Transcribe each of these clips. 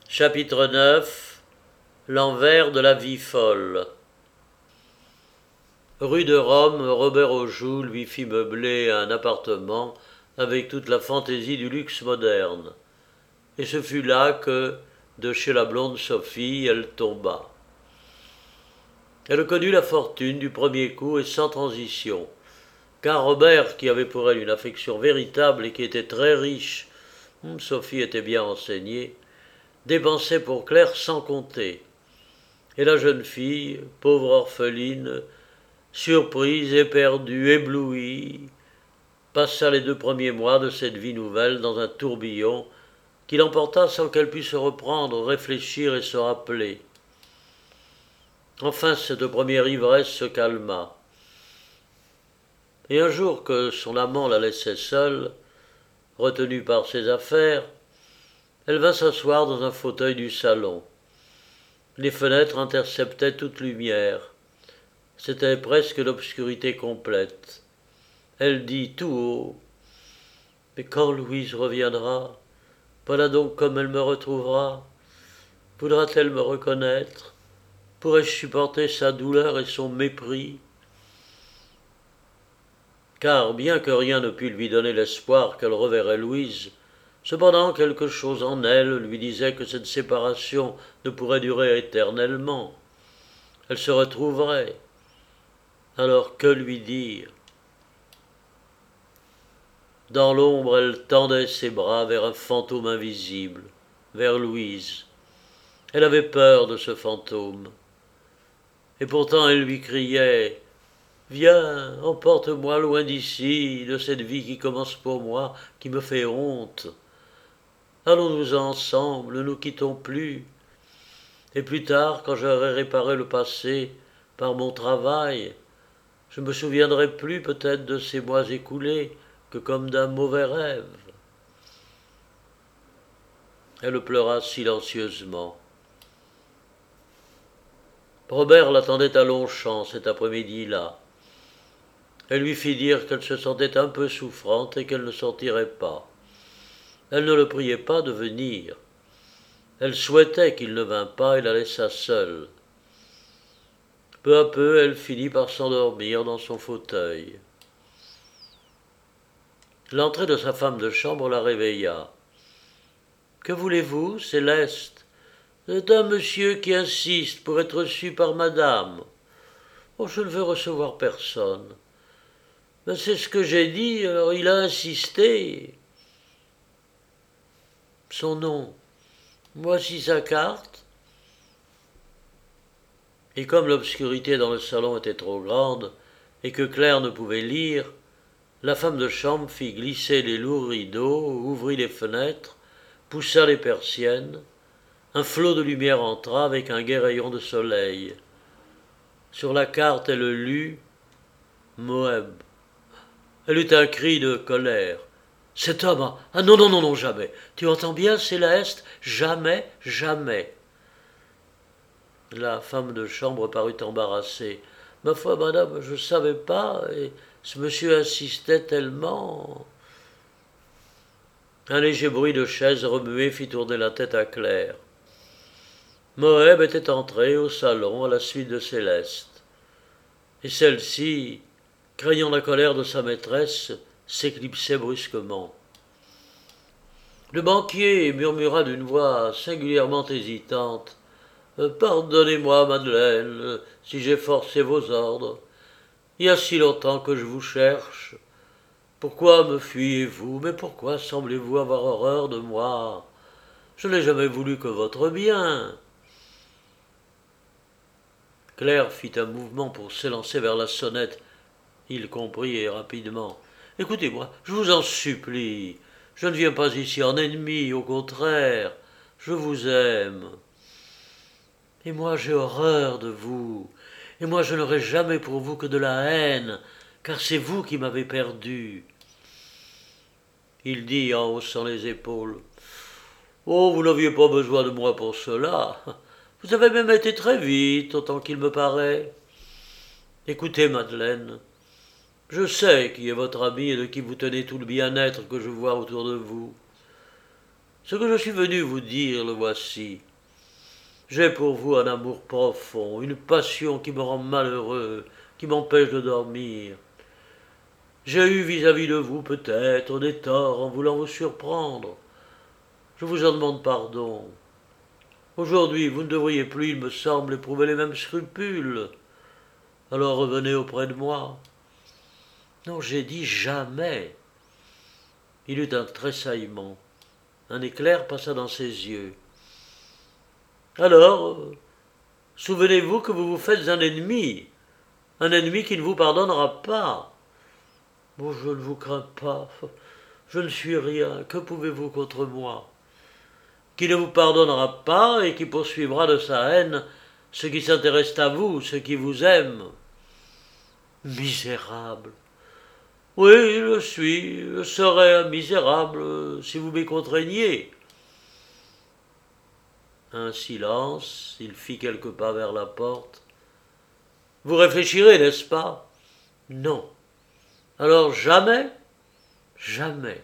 Chapitre 9. L'envers de la vie folle. Rue de Rome, Robert Aujoux lui fit meubler un appartement avec toute la fantaisie du luxe moderne. Et ce fut là que, de chez la blonde Sophie, elle tomba. Elle connut la fortune du premier coup et sans transition, car Robert, qui avait pour elle une affection véritable et qui était très riche, Sophie était bien enseignée, dépensait pour Claire sans compter. Et la jeune fille, pauvre orpheline, surprise, éperdue, éblouie, passa les 2 premiers mois de cette vie nouvelle dans un tourbillon qui l'emporta sans qu'elle pût se reprendre, réfléchir et se rappeler. Enfin, cette première ivresse se calma. Et un jour que son amant la laissait seule, retenue par ses affaires, elle vint s'asseoir dans un fauteuil du salon. Les fenêtres interceptaient toute lumière. C'était presque l'obscurité complète. Elle dit tout haut : « Mais quand Louise reviendra, voilà donc comme elle me retrouvera. Voudra-t-elle me reconnaître ? Pourrais-je supporter sa douleur et son mépris ? » Car, bien que rien ne pût lui donner l'espoir qu'elle reverrait Louise, cependant quelque chose en elle lui disait que cette séparation ne pourrait durer éternellement. Elle se retrouverait. Alors que lui dire ? Dans l'ombre, elle tendait ses bras vers un fantôme invisible, vers Louise. Elle avait peur de ce fantôme. Et pourtant elle lui criait : « Viens, emporte-moi loin d'ici, de cette vie qui commence pour moi, qui me fait honte. Allons-nous ensemble, ne nous quittons plus. Et plus tard, quand j'aurai réparé le passé par mon travail, je me souviendrai plus peut-être de ces mois écoulés que comme d'un mauvais rêve. » Elle pleura silencieusement. Robert l'attendait à Longchamp cet après-midi-là. Elle lui fit dire qu'elle se sentait un peu souffrante et qu'elle ne sortirait pas. Elle ne le priait pas de venir. Elle souhaitait qu'il ne vînt pas et la laissa seule. Peu à peu, elle finit par s'endormir dans son fauteuil. L'entrée de sa femme de chambre la réveilla. « Que voulez-vous, Céleste ? C'est un monsieur qui insiste pour être reçu par madame. Oh, je ne veux recevoir personne. Mais c'est ce que j'ai dit, alors il a insisté. Son nom, voici sa carte. » Et comme l'obscurité dans le salon était trop grande et que Claire ne pouvait lire, la femme de chambre fit glisser les lourds rideaux, ouvrit les fenêtres, poussa les persiennes. Un flot de lumière entra avec un gai rayon de soleil. Sur la carte, elle lut Moeb. Elle eut un cri de colère. « Cet homme, ah non, non, non, non, jamais. Tu entends bien, Céleste ? Jamais, jamais. » La femme de chambre parut embarrassée. « Ma foi, madame, je ne savais pas, et ce monsieur insistait tellement. » Un léger bruit de chaise remuée fit tourner la tête à Claire. Moeb était entré au salon à la suite de Céleste. Et celle-ci, craignant la colère de sa maîtresse, s'éclipsait brusquement. Le banquier murmura d'une voix singulièrement hésitante : « Pardonnez-moi, Madeleine, si j'ai forcé vos ordres. Il y a si longtemps que je vous cherche. Pourquoi me fuyez-vous ? Mais pourquoi semblez-vous avoir horreur de moi ? Je n'ai jamais voulu que votre bien. » Claire fit un mouvement pour s'élancer vers la sonnette. Il comprit et rapidement. « Écoutez-moi, je vous en supplie. Je ne viens pas ici en ennemi, au contraire. Je vous aime. Et moi j'ai horreur de vous. Et moi je n'aurai jamais pour vous que de la haine, car c'est vous qui m'avez perdu. » Il dit en haussant les épaules : « Oh, vous n'aviez pas besoin de moi pour cela. Vous avez même été très vite, autant qu'il me paraît. Écoutez, Madeleine, je sais qui est votre ami et de qui vous tenez tout le bien-être que je vois autour de vous. Ce que je suis venu vous dire, le voici. J'ai pour vous un amour profond, une passion qui me rend malheureux, qui m'empêche de dormir. J'ai eu vis-à-vis de vous peut-être des torts en voulant vous surprendre. Je vous en demande pardon. Aujourd'hui, vous ne devriez plus, il me semble, éprouver les mêmes scrupules. Alors revenez auprès de moi. Non, j'ai dit jamais. Il eut un tressaillement. Un éclair passa dans ses yeux. Alors, souvenez-vous que vous vous faites un ennemi qui ne vous pardonnera pas. Bon, je ne vous crains pas, je ne suis rien, que pouvez-vous contre moi? Qui ne vous pardonnera pas et qui poursuivra de sa haine ceux qui s'intéressent à vous, ceux qui vous aiment. Misérable. Oui, je serais un misérable si vous m'y contraigniez. Un silence, il fit quelques pas vers la porte. Vous réfléchirez, n'est-ce pas? Non. Alors jamais? Jamais.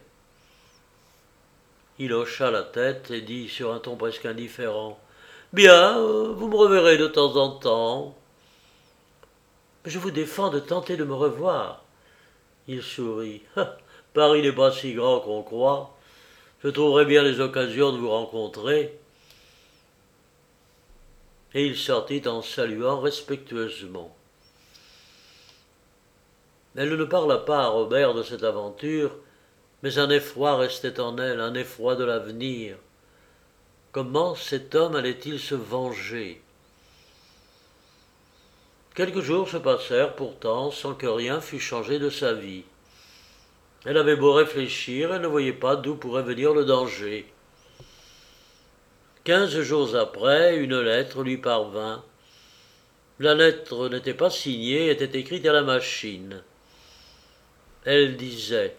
Il hocha la tête et dit sur un ton presque indifférent. Bien, vous me reverrez de temps en temps. Mais je vous défends de tenter de me revoir. Il sourit. Paris n'est pas si grand qu'on croit. Je trouverai bien les occasions de vous rencontrer. Et il sortit en saluant respectueusement. Elle ne parla pas à Robert de cette aventure, mais un effroi restait en elle, un effroi de l'avenir. Comment cet homme allait-il se venger? Quelques jours se passèrent pourtant sans que rien fût changé de sa vie. Elle avait beau réfléchir, elle ne voyait pas d'où pourrait venir le danger. 15 jours après, une lettre lui parvint. La lettre n'était pas signée, était écrite à la machine. Elle disait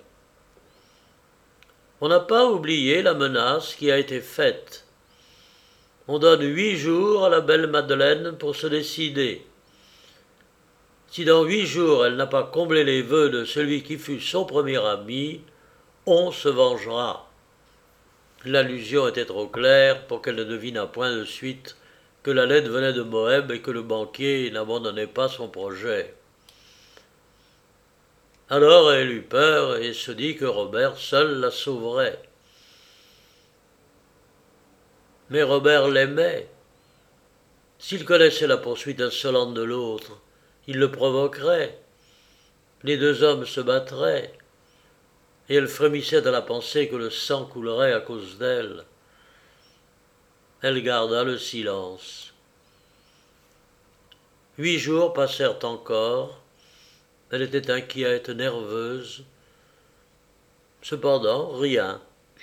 « On n'a pas oublié la menace qui a été faite. On donne 8 jours à la belle Madeleine pour se décider. Si dans 8 jours elle n'a pas comblé les vœux de celui qui fut son premier ami, on se vengera. » L'allusion était trop claire pour qu'elle ne devinât point de suite que la lettre venait de Moeb et que le banquier n'abandonnait pas son projet. Alors elle eut peur et se dit que Robert seul la sauverait. Mais Robert l'aimait. S'il connaissait la poursuite insolente de l'autre, il le provoquerait. Les deux hommes se battraient. Et elle frémissait à la pensée que le sang coulerait à cause d'elle. Elle garda le silence. 8 jours passèrent encore. Elle était inquiète, nerveuse. Cependant, rien.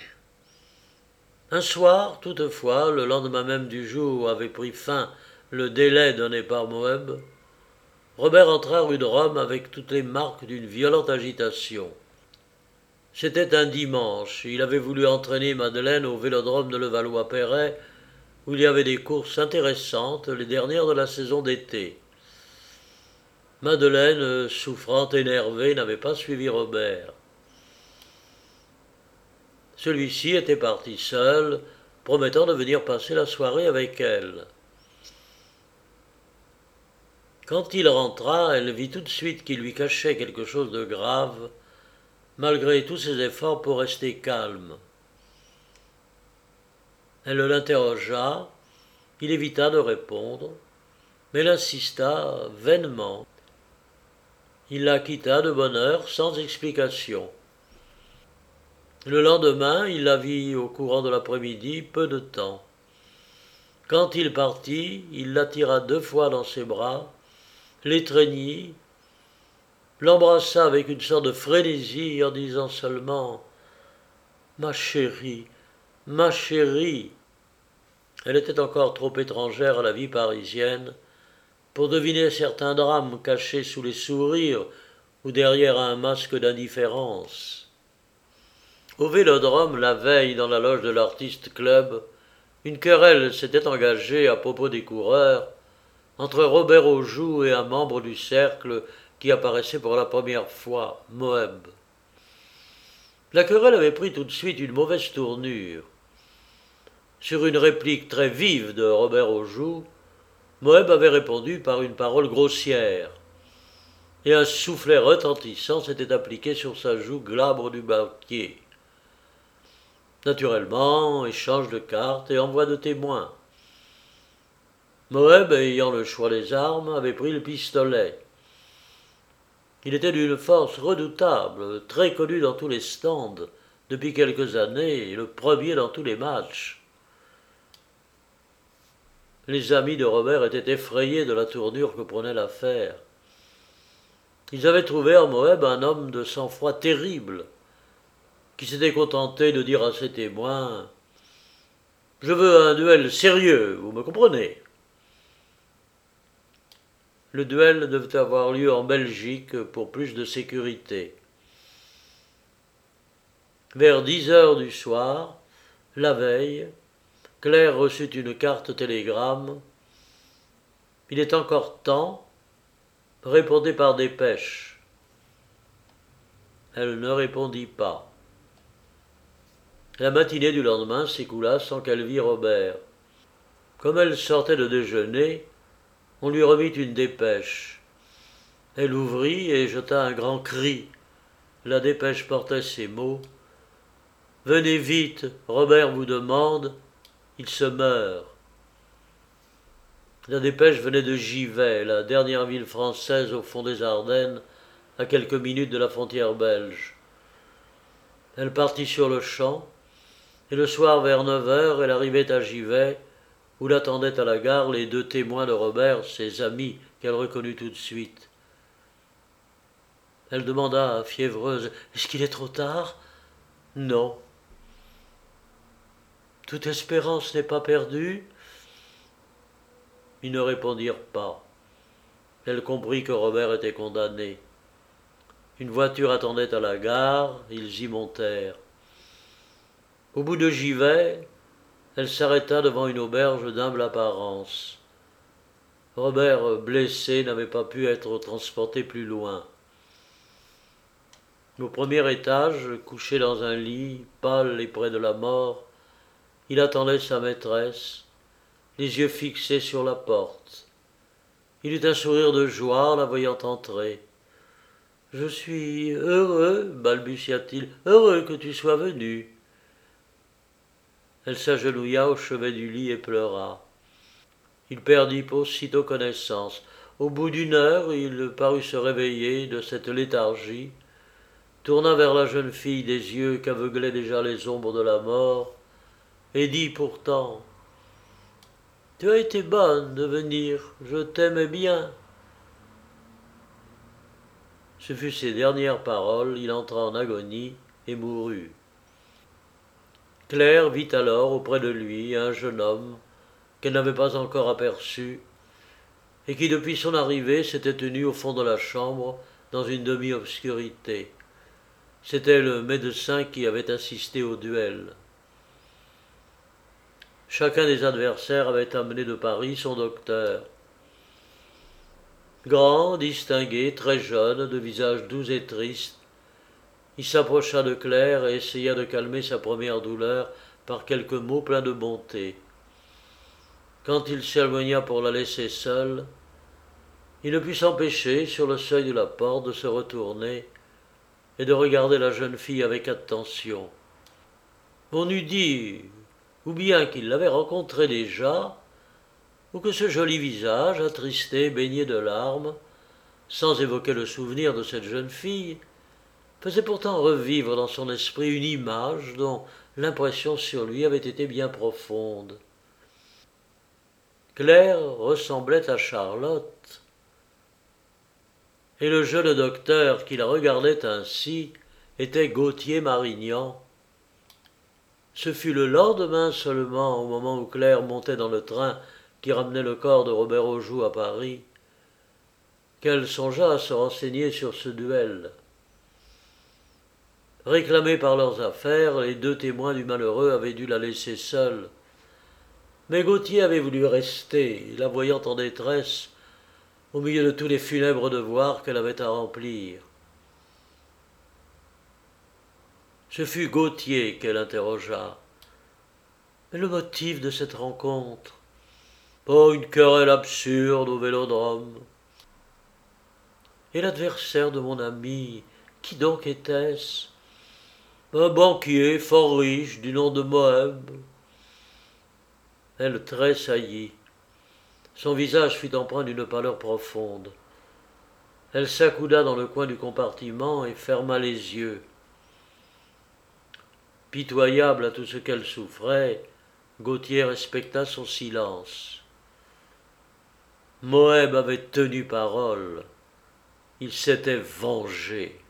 Un soir, toutefois, le lendemain même du jour où avait pris fin le délai donné par Moeb, Robert entra rue de Rome avec toutes les marques d'une violente agitation. C'était un dimanche. Il avait voulu entraîner Madeleine au vélodrome de Levallois-Perret, où il y avait des courses intéressantes, les dernières de la saison d'été. Madeleine, souffrante, énervée, n'avait pas suivi Robert. Celui-ci était parti seul, promettant de venir passer la soirée avec elle. Quand il rentra, elle vit tout de suite qu'il lui cachait quelque chose de grave, malgré tous ses efforts pour rester calme. Elle l'interrogea, il évita de répondre, mais elle insista vainement. Il la quitta de bonne heure sans explication. Le lendemain, il la vit au courant de l'après-midi, peu de temps. Quand il partit, il l'attira 2 fois dans ses bras, l'étreignit, l'embrassa avec une sorte de frénésie en disant seulement « Ma chérie, ma chérie !» Elle était encore trop étrangère à la vie parisienne pour deviner certains drames cachés sous les sourires ou derrière un masque d'indifférence. Au Vélodrome, la veille, dans la loge de l'Artiste Club, une querelle s'était engagée à propos des coureurs entre Robert Aujoux et un membre du cercle qui apparaissait pour la première fois, Moeb. La querelle avait pris tout de suite une mauvaise tournure. Sur une réplique très vive de Robert Aujoux, Moeb avait répondu par une parole grossière, et un soufflet retentissant s'était appliqué sur sa joue glabre du banquier. Naturellement, échange de cartes et envoi de témoins. Moeb, ayant le choix des armes, avait pris le pistolet. Il était d'une force redoutable, très connu dans tous les stands, depuis quelques années, et le premier dans tous les matchs. Les amis de Robert étaient effrayés de la tournure que prenait l'affaire. Ils avaient trouvé en Moeb un homme de sang-froid terrible, qui s'était contenté de dire à ses témoins « Je veux un duel sérieux, vous me comprenez ?» Le duel devait avoir lieu en Belgique pour plus de sécurité. Vers 10 heures du soir, la veille, Claire reçut une carte télégramme. « Il est encore temps, répondez par dépêche. » Elle ne répondit pas. La matinée du lendemain s'écoula sans qu'elle vît Robert. Comme elle sortait de déjeuner, on lui remit une dépêche. Elle ouvrit et jeta un grand cri. La dépêche portait ces mots. « Venez vite, Robert vous demande, il se meurt. » La dépêche venait de Givet, la dernière ville française au fond des Ardennes, à quelques minutes de la frontière belge. Elle partit sur le champ, et le soir vers 9 heures, elle arrivait à Givet, où l'attendaient à la gare les 2 témoins de Robert, ses amis, qu'elle reconnut tout de suite. Elle demanda, fiévreuse, « Est-ce qu'il est trop tard ?»« Non. »« Toute espérance n'est pas perdue ?» Ils ne répondirent pas. Elle comprit que Robert était condamné. Une voiture attendait à la gare, ils y montèrent. Au bout de Givet, elle s'arrêta devant une auberge d'humble apparence. Robert, blessé, n'avait pas pu être transporté plus loin. Au premier étage, couché dans un lit, pâle et près de la mort, il attendait sa maîtresse, les yeux fixés sur la porte. Il eut un sourire de joie en la voyant entrer. « Je suis heureux, balbutia-t-il, heureux que tu sois venu. » Elle s'agenouilla au chevet du lit et pleura. Il perdit aussitôt connaissance. Au bout d'1 heure, il parut se réveiller de cette léthargie, tourna vers la jeune fille des yeux qu'aveuglaient déjà les ombres de la mort, et dit pourtant « Tu as été bonne de venir, je t'aimais bien. » Ce fut ses dernières paroles, il entra en agonie et mourut. Claire vit alors auprès de lui un jeune homme qu'elle n'avait pas encore aperçu et qui depuis son arrivée s'était tenu au fond de la chambre dans une demi-obscurité. C'était le médecin qui avait assisté au duel. Chacun des adversaires avait amené de Paris son docteur. Grand, distingué, très jeune, de visage doux et triste, il s'approcha de Claire et essaya de calmer sa première douleur par quelques mots pleins de bonté. Quand il s'éloigna pour la laisser seule, il ne put s'empêcher, sur le seuil de la porte, de se retourner et de regarder la jeune fille avec attention. On eût dit, ou bien qu'il l'avait rencontrée déjà, ou que ce joli visage, attristé, baigné de larmes, sans évoquer le souvenir de cette jeune fille, faisait pourtant revivre dans son esprit une image dont l'impression sur lui avait été bien profonde. Claire ressemblait à Charlotte, et le jeune docteur qui la regardait ainsi était Gauthier Marignan. Ce fut le lendemain seulement, au moment où Claire montait dans le train qui ramenait le corps de Robert Aujoux à Paris, qu'elle songea à se renseigner sur ce duel. Réclamés par leurs affaires, les 2 témoins du malheureux avaient dû la laisser seule. Mais Gauthier avait voulu rester, la voyant en détresse, au milieu de tous les funèbres devoirs qu'elle avait à remplir. Ce fut Gauthier qu'elle interrogea. « Mais le motif de cette rencontre? Oh, une querelle absurde au vélodrome. Et l'adversaire de mon ami, qui donc était-ce? Un banquier fort riche du nom de Moeb. Elle tressaillit. Son visage fut empreint d'une pâleur profonde. Elle s'accouda dans le coin du compartiment et ferma les yeux. Pitoyable à tout ce qu'elle souffrait, Gauthier respecta son silence. Moeb avait tenu parole. Il s'était vengé.